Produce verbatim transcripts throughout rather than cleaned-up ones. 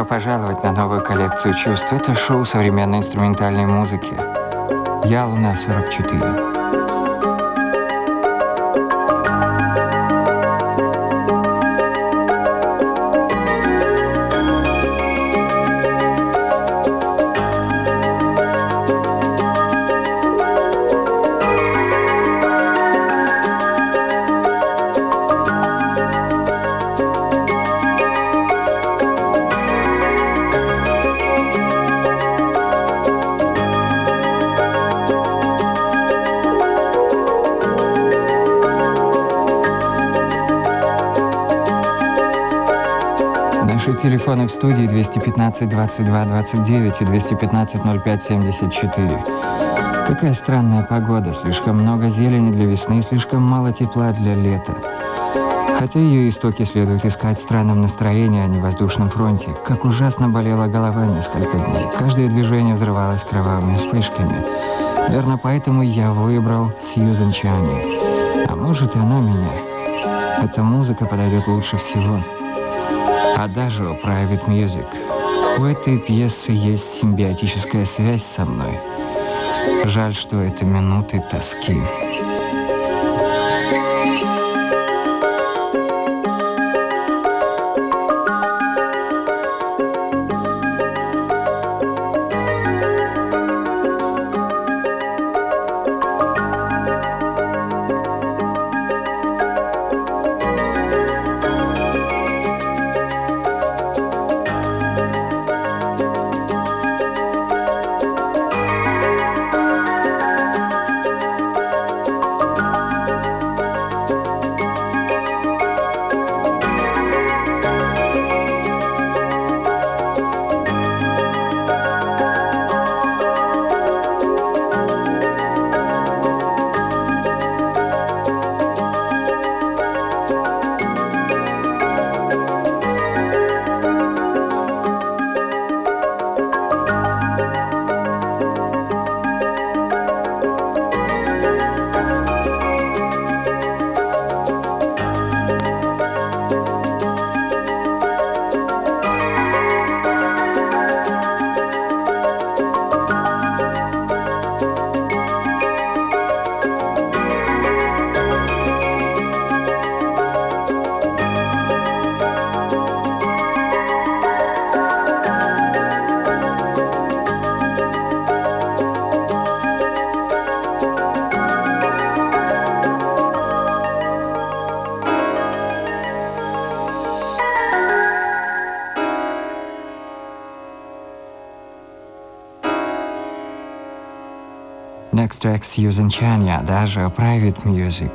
пожаловать на новую коллекцию чувств. Это шоу современной инструментальной музыки. Я Луна сорок четыре. Телефоны в студии двести пятнадцать двадцать два двадцать девять и двести пятнадцать ноль пять семьдесят четыре. Какая странная погода, слишком много зелени для весны и слишком мало тепла для лета. Хотя ее истоки следует искать в странном настроении, а не в воздушном фронте. Как ужасно болела голова несколько дней. Каждое движение взрывалось кровавыми вспышками. Верно, поэтому я выбрал Сьюзен Чани. А может, и она меня. Эта музыка подойдет лучше всего. Adagio Private Music. У этой пьесы есть симбиотическая связь со мной. Жаль, что это минуты тоски. Next track Сьюзен Чани, Adagio Private Music.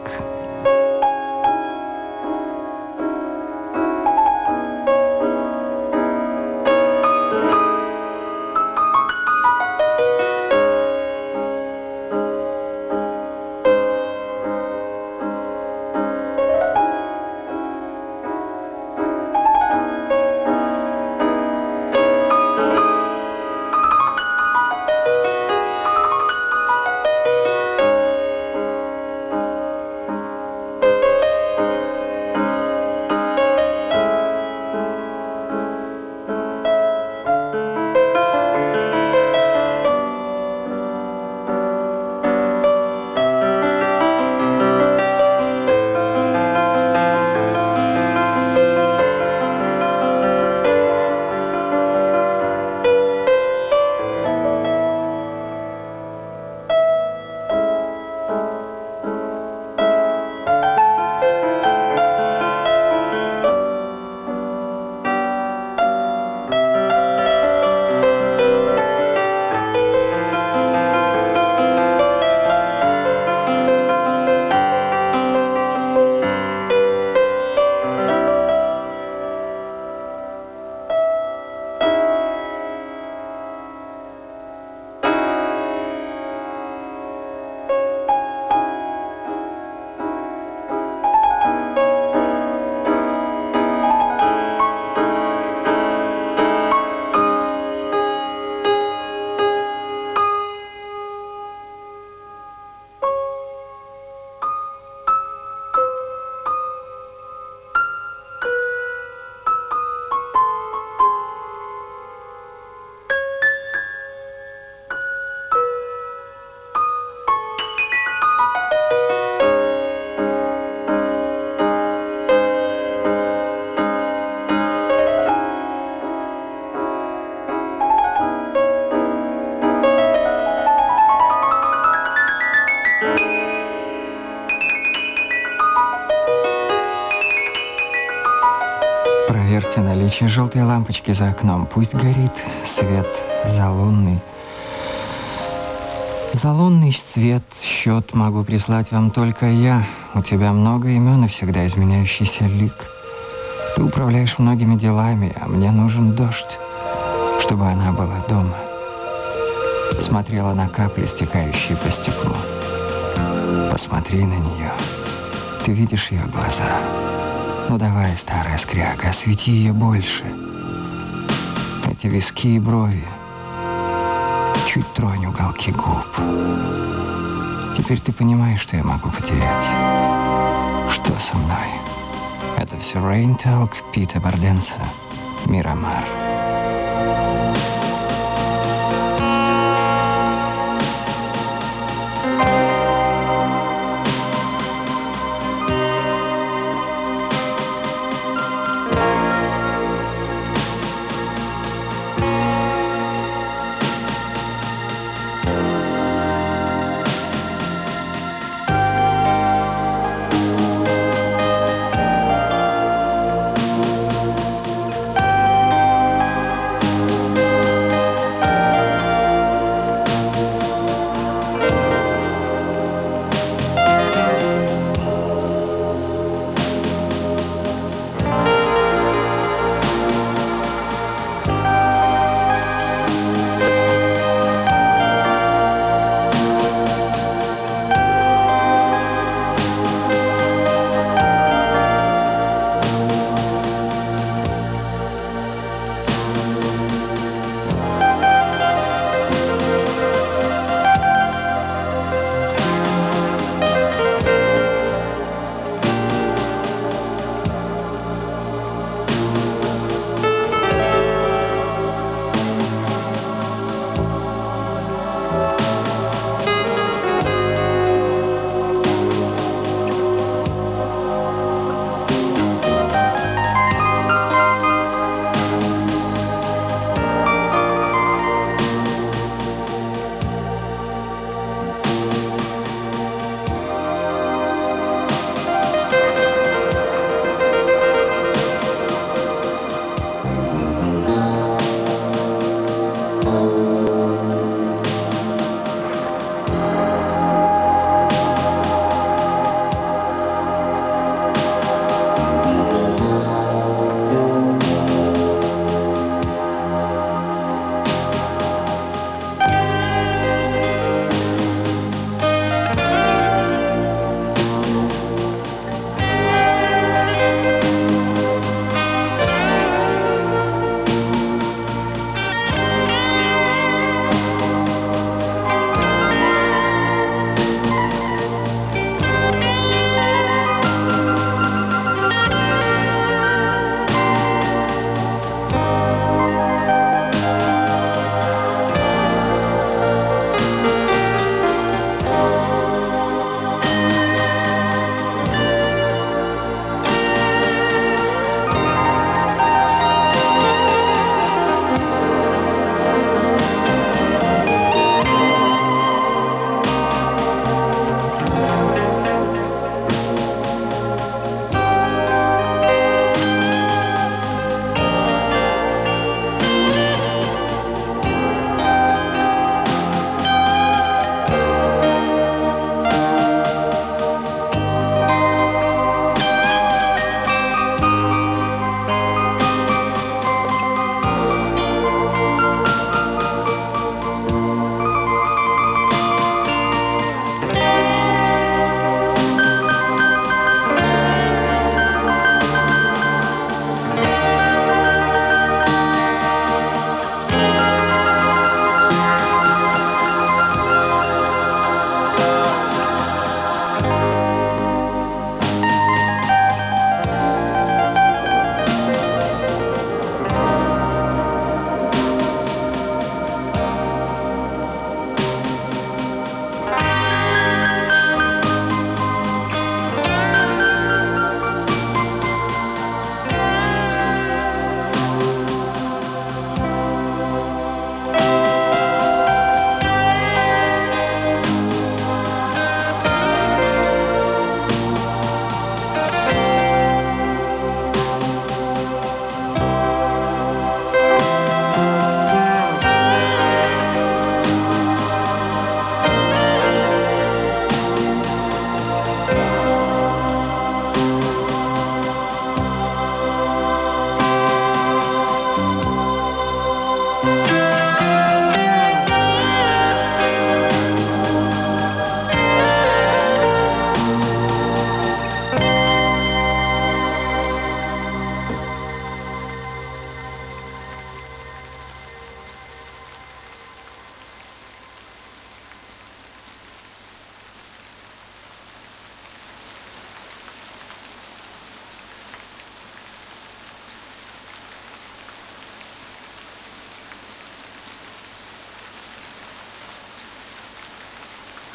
Проверьте наличие желтой лампочки за окном. Пусть горит свет залунный. За лунный свет счет могу прислать вам только я. У тебя много имен и всегда изменяющийся лик. Ты управляешь многими делами, а мне нужен дождь, чтобы она была дома. Смотрела на капли, стекающие по стеклу. Посмотри на нее. Ты видишь ее глаза? Ну давай, старая скряга, освети ее больше. Эти виски и брови. Чуть тронь уголки губ. Теперь ты понимаешь, что я могу потерять. Что со мной? Это все Rain Talk Пита Барденса, Мирамар.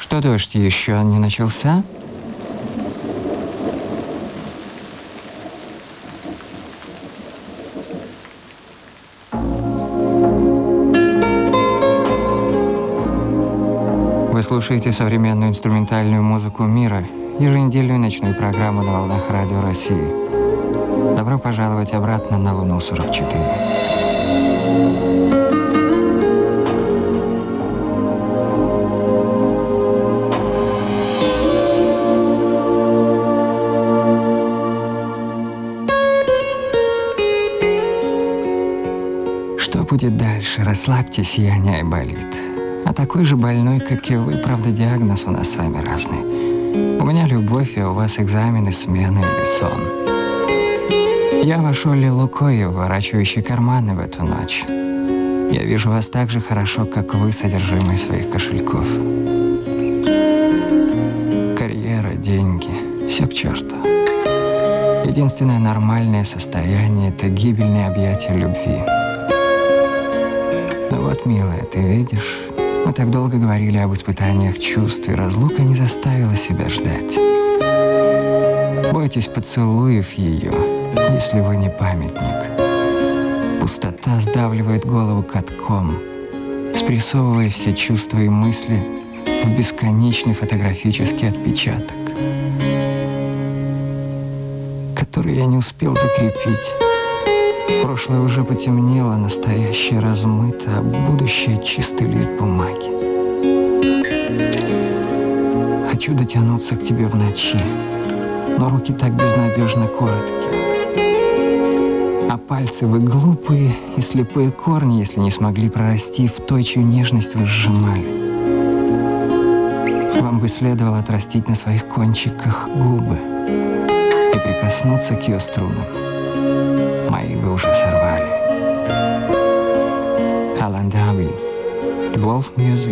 Что, дождь еще не начался? Вы слушаете современную инструментальную музыку мира, еженедельную ночную программу на волнах Радио России. Добро пожаловать обратно на Луну сорок четыре. Что будет дальше? Расслабьтесь, сияние болит. А такой же больной, как и вы, правда, диагноз у нас с вами разный. У меня любовь, а у вас экзамены, смены или сон. Я ваш Олли Лукоев, выворачивающий карманы в эту ночь. Я вижу вас так же хорошо, как вы, содержимое своих кошельков. Карьера, деньги, все к черту. Единственное нормальное состояние — это гибельные объятия любви. Ну вот, милая, ты видишь, мы так долго говорили об испытаниях чувств, и разлука не заставила себя ждать. Бойтесь поцелуев ее, если вы не памятник. Пустота сдавливает голову катком, спрессовывая все чувства и мысли в бесконечный фотографический отпечаток, который я не успел закрепить. Прошлое уже потемнело, настоящее размыто, а будущее — чистый лист бумаги. Хочу дотянуться к тебе в ночи, но руки так безнадежно короткие. А пальцы вы глупые и слепые корни, если не смогли прорасти в той, чью нежность вы сжимали. Вам бы следовало отрастить на своих кончиках губы и прикоснуться к ее струнам. Мои вы уже сорвали. Алан Даби, Wolf Music.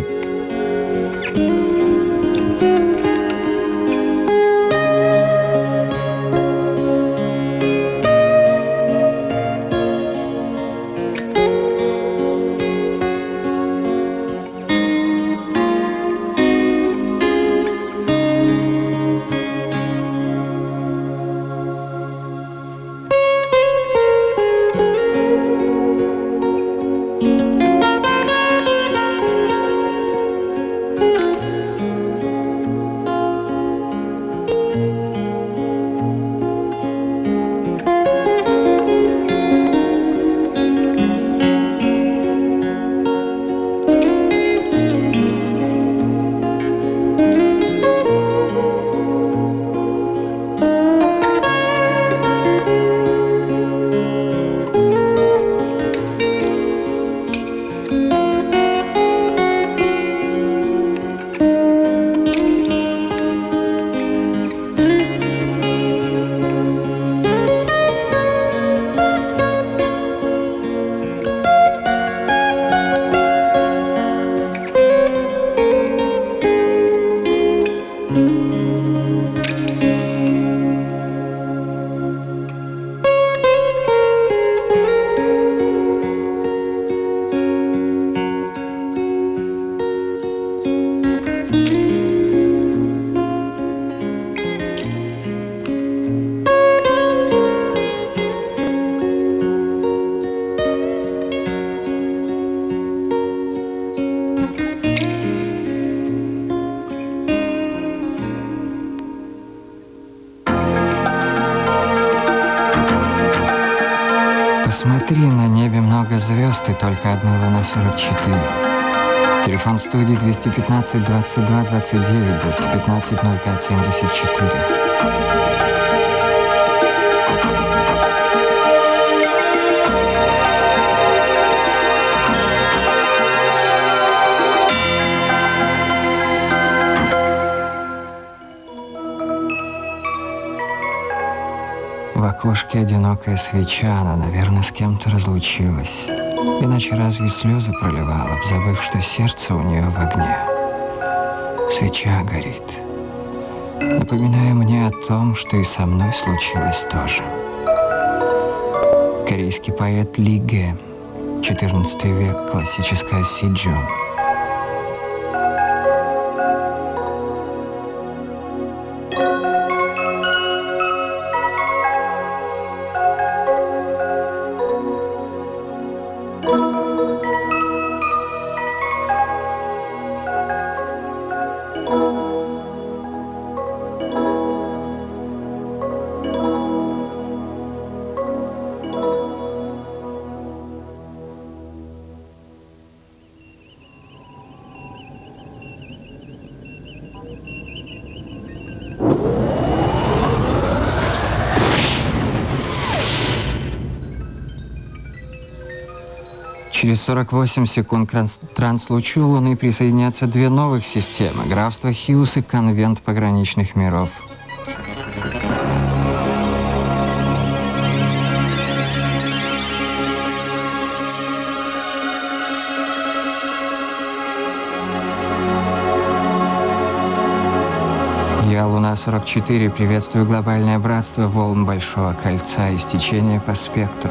Посмотри, на небе много звезд и только одна Луна сорок четыре. Телефон студии двести пятнадцать двадцать два двадцать девять, двести пятнадцать ноль пять семьдесят четыре. В окошке одинокая свеча, она, наверное, с кем-то разлучилась. Иначе разве слезы проливала, забыв, что сердце у нее в огне. Свеча горит, напоминая мне о том, что и со мной случилось тоже. Корейский поэт Ли Гэ, четырнадцатый век, классическая сиджо. Через сорок восемь секунд к транслучу Луны присоединятся две новых системы — графство Хьюз и конвент пограничных миров. Я, Луна сорок четыре, приветствую глобальное братство волн Большого Кольца и стечения по спектру.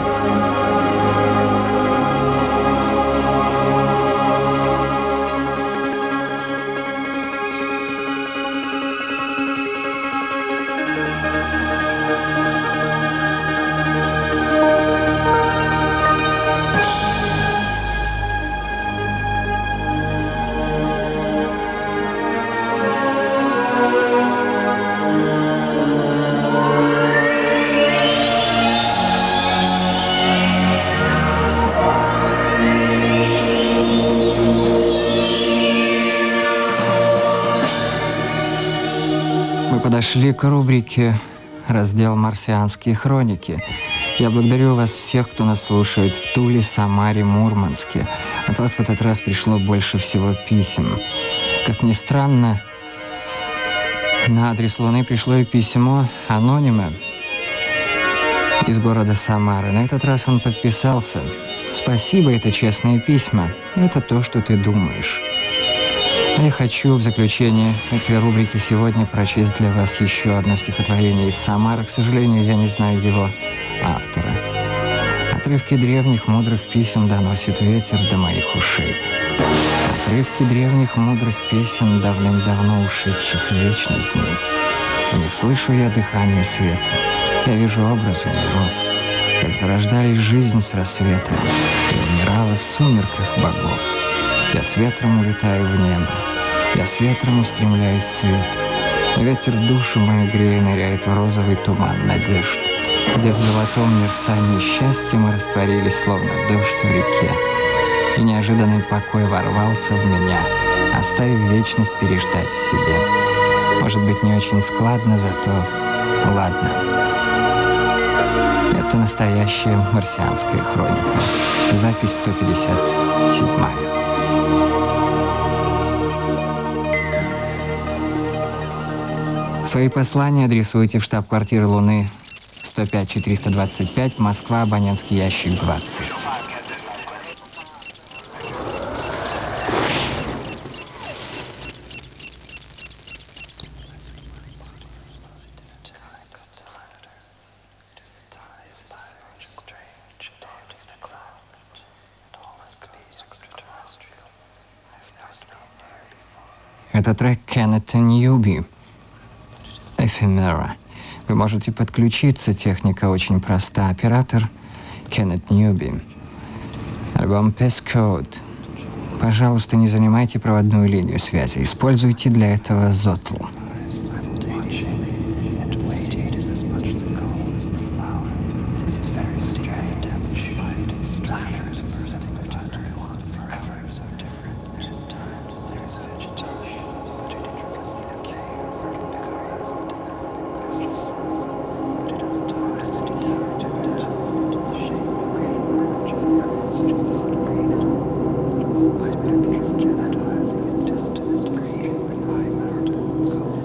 Подошли к рубрике «Раздел «Марсианские хроники». Я благодарю вас всех, кто нас слушает в Туле, Самаре, Мурманске. От вас в этот раз пришло больше всего писем. Как ни странно, на адрес Луны пришло и письмо анонима из города Самары. На этот раз он подписался: «Спасибо, это честные письма. Это то, что ты думаешь». А я хочу в заключение этой рубрики сегодня прочесть для вас еще одно стихотворение из Самары. К сожалению, я не знаю его автора. Отрывки древних мудрых писем доносит ветер до моих ушей. Отрывки древних мудрых песен давным-давно ушедших в вечность дней. Не слышу я дыхания света, я вижу образы миров, как зарождались жизнь с рассветом и умирала в сумерках богов. Я с ветром улетаю в небо, я с ветром устремляюсь в свет. Ветер душу мою грея ныряет в розовый туман надежд, где в золотом мерцании счастья мы растворились, словно дождь в реке. И неожиданный покой ворвался в меня, оставив вечность переждать в себе. Может быть, не очень складно, зато ладно. Это настоящая марсианская хроника. Запись сто пятьдесят седьмая. Свои послания адресуйте в штаб-квартиру Луны сто пять четыреста двадцать пять, Москва, абонентский ящик двадцать. Это трек Kenneth Newby «Эфемера». Вы можете подключиться, техника очень проста. Оператор Kenneth Newby. Альбом Passcode. Пожалуйста, не занимайте проводную линию связи. Используйте для этого зотлу. Distance, green, high mountains.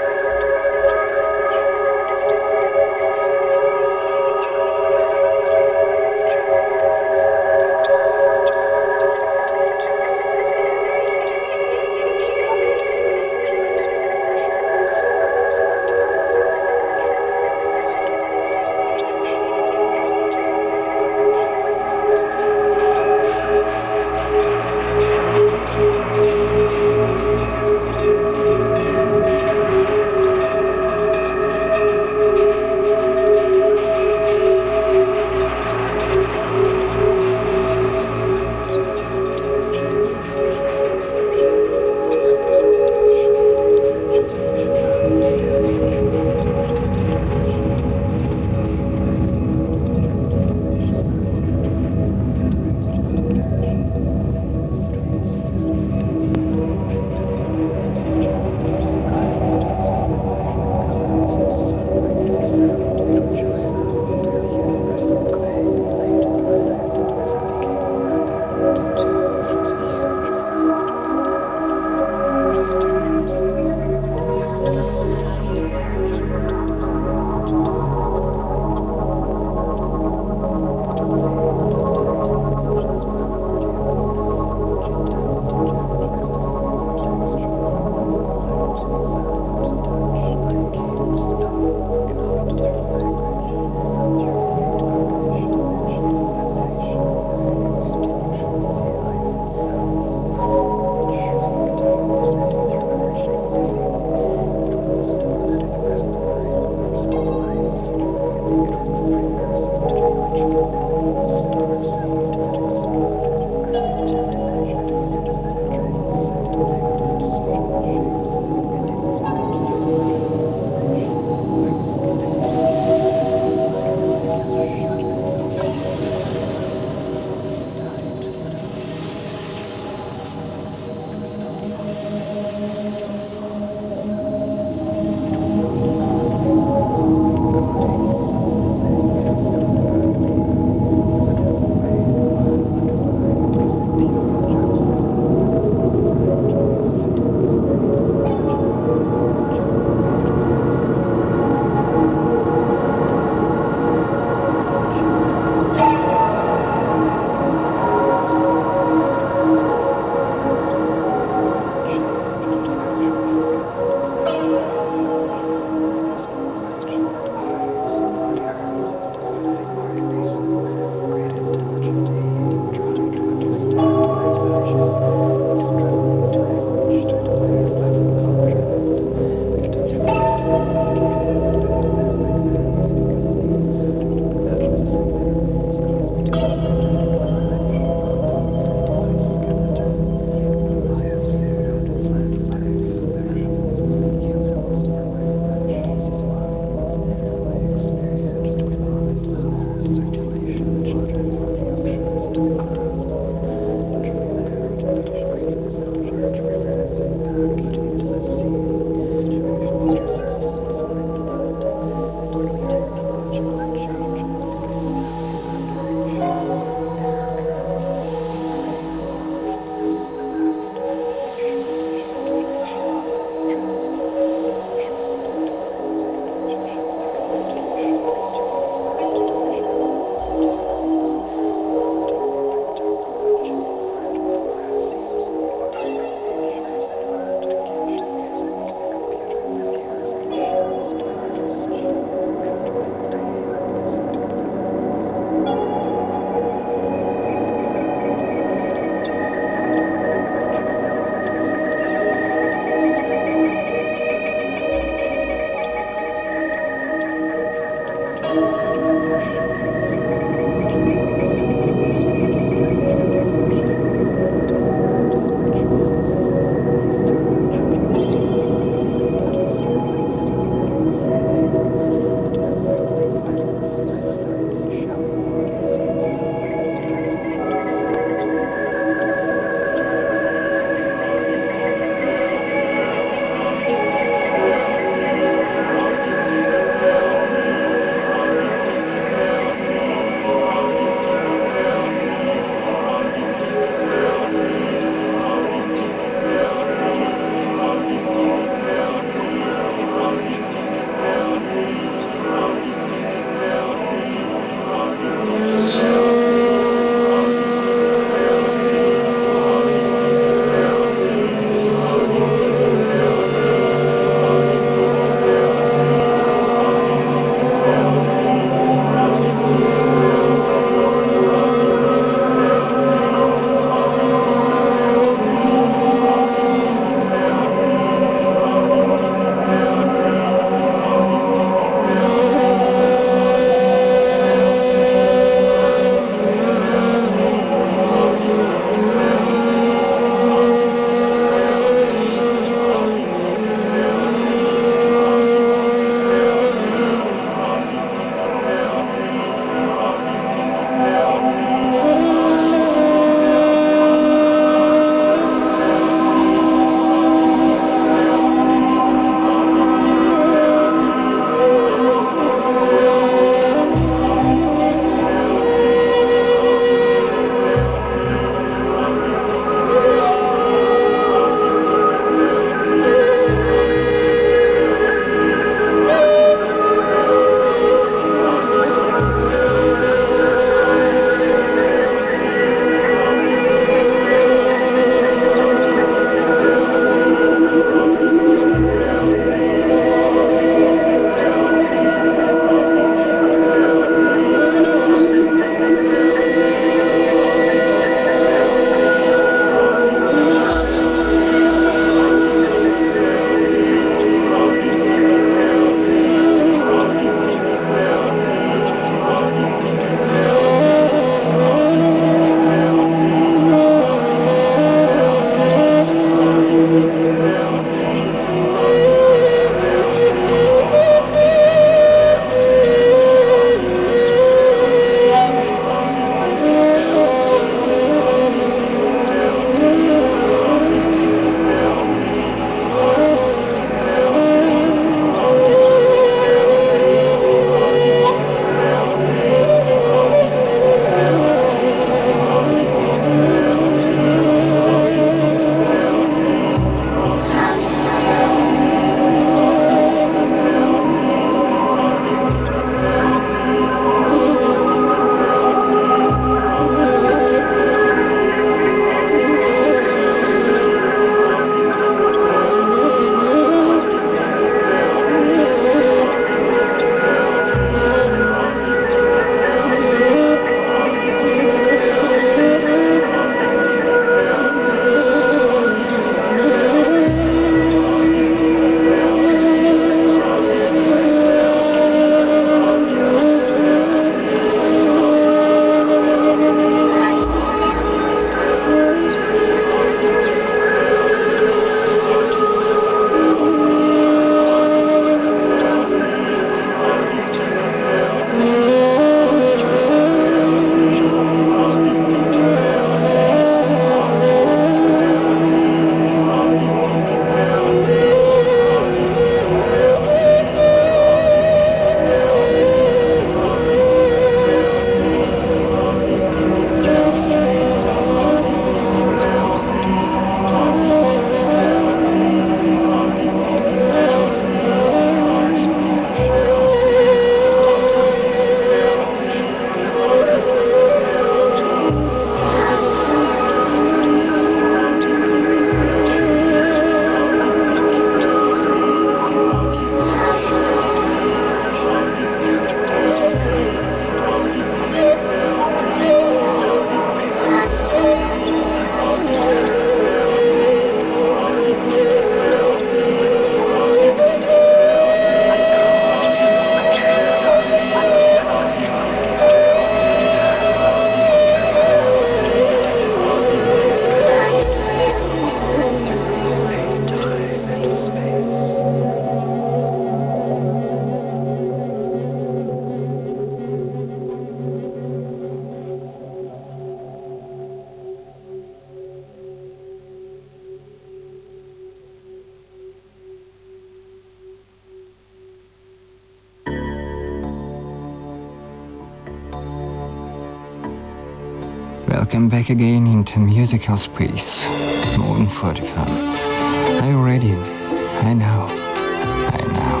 Welcome back again into musical space. Moon forty-five. Are you ready? I know. I know.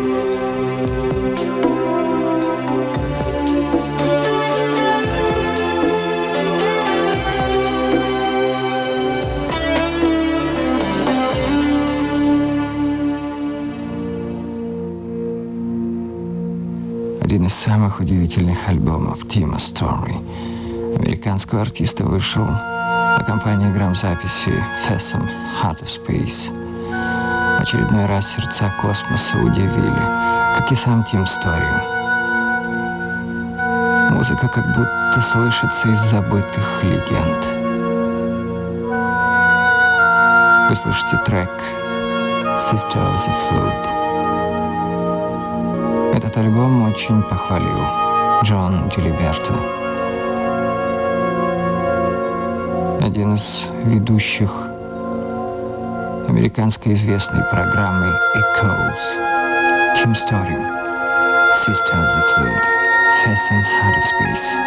Один из самых удивительных альбомов Тима Стори. Американского артиста вышел на компании грамзаписи Fessum Heart of Space. В очередной раз сердца космоса удивили, как и сам Тим Стори. Музыка как будто слышится из забытых легенд. Вы слышите трек Sister of the Flood. Этот альбом очень похвалил Джон Дилиберто, один из ведущих американской известной программы Echoes. Тим Стори, Sister of the Flood, Fessum Heart of Space.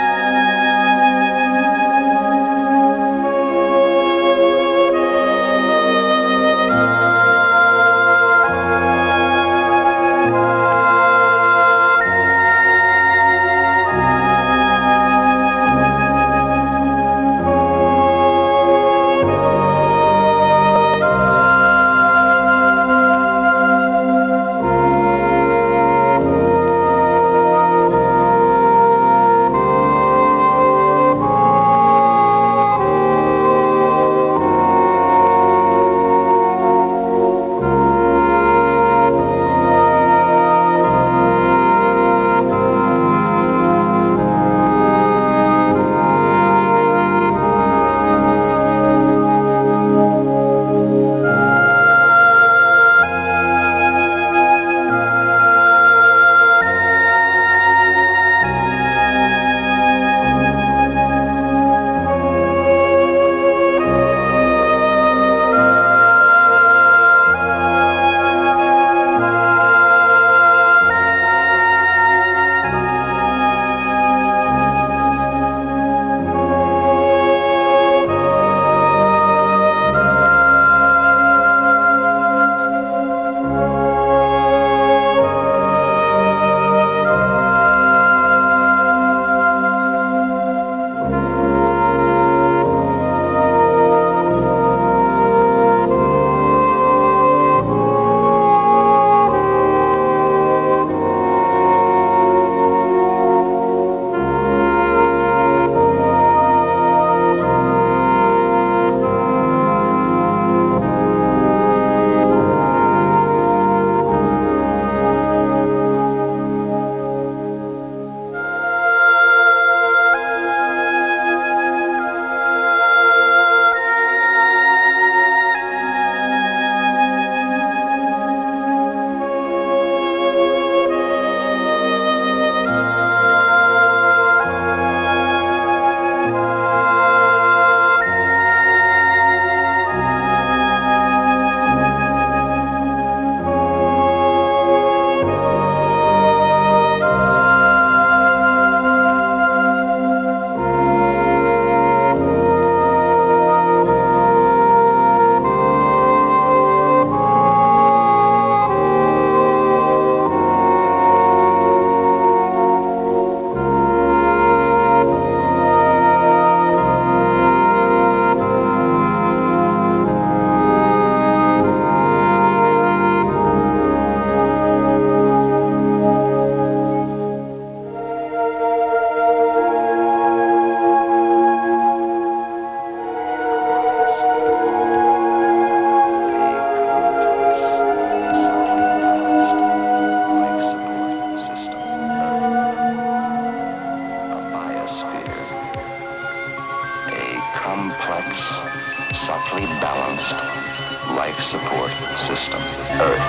subtly balanced life support system. Earth,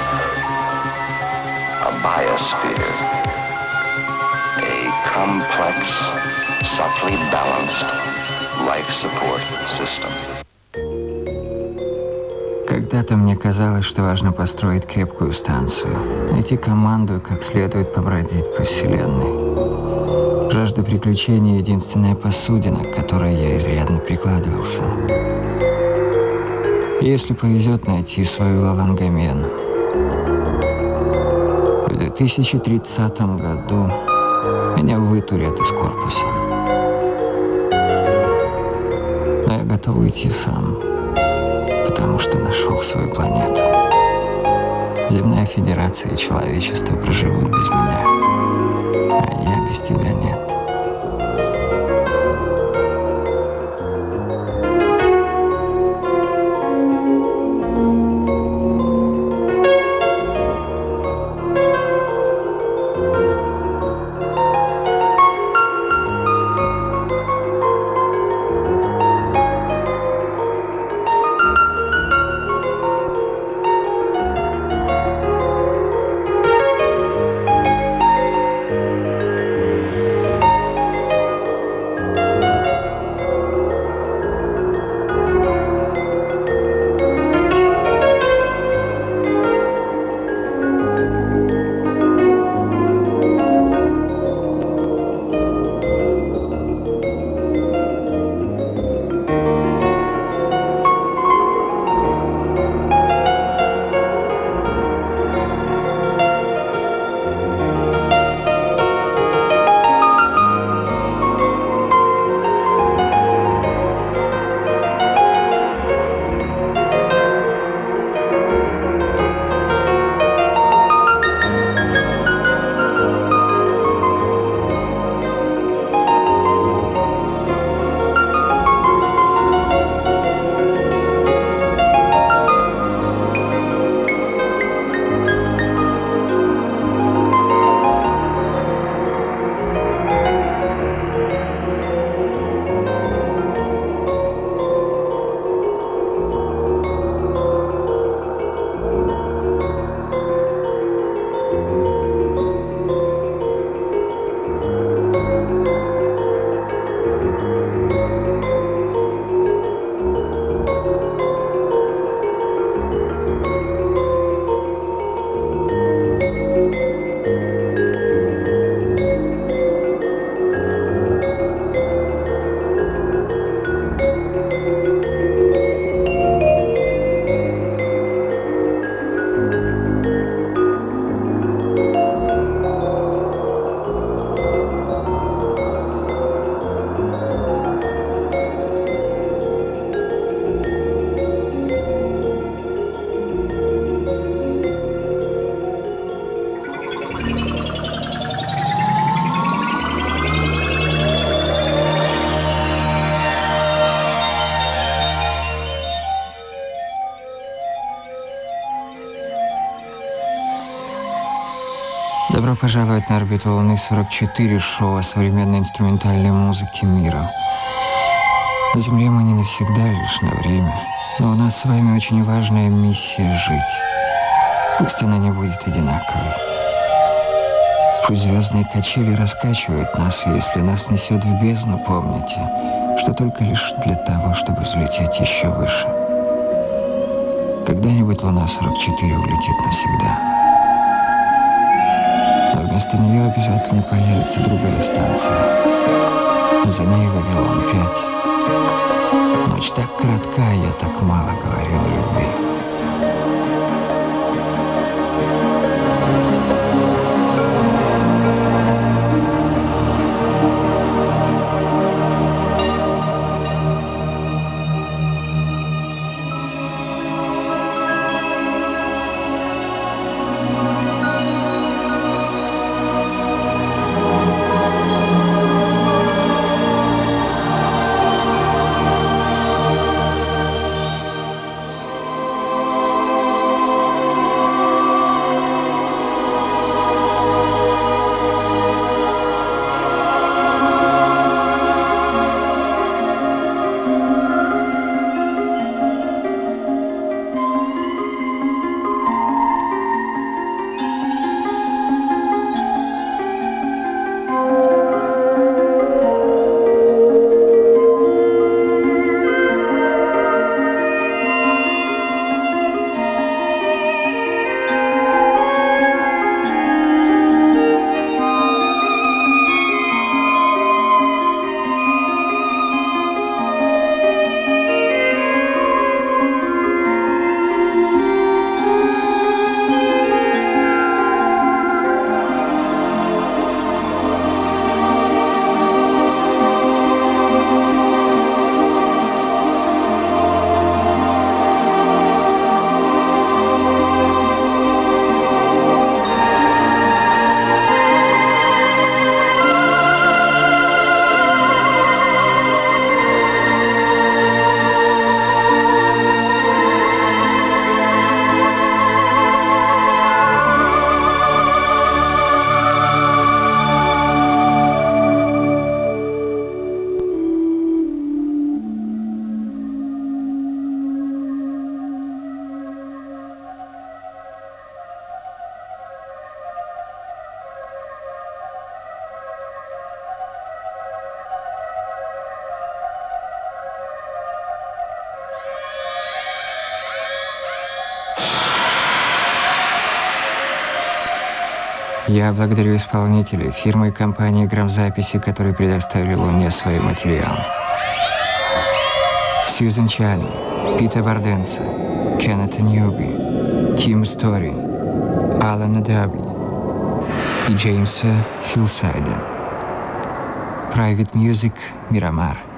a biosphere, a complex, subtly balanced life support system. Когда-то мне казалось, что важно построить крепкую станцию, найти команду и как следует побродить по вселенной. Жаль, Жажда приключений — единственная посудина, к которой я изрядно прикладывался. Если повезет найти свою Лалангомену. В две тысячи тридцатом году меня вытурят из корпуса. Но я готов уйти сам, потому что нашел свою планету. Земная Федерация и человечество проживут без меня, а я без тебя нет. Добро пожаловать на орбиту Луны сорок четыре, шоу о современной инструментальной музыке мира. На Земле мы не навсегда, лишь на время. Но у нас с вами очень важная миссия — жить. Пусть она не будет одинаковой. Пусть звездные качели раскачивают нас, и если нас несет в бездну, помните, что только лишь для того, чтобы взлететь еще выше. Когда-нибудь Луна сорок четыре улетит навсегда. Но вместо нее обязательно появится другая станция. За ней Вавилон пять. Ночь так коротка, я так мало говорил о любви. Я благодарю исполнителей, фирмы и компании грамзаписи, которые предоставили мне свои материалы. Сьюзен Чани, Пита Барденса, Кеннета Ньюби, Тим Стори, Алана Даби и Джеймса Хиллсайда. Private Music, Мирамар.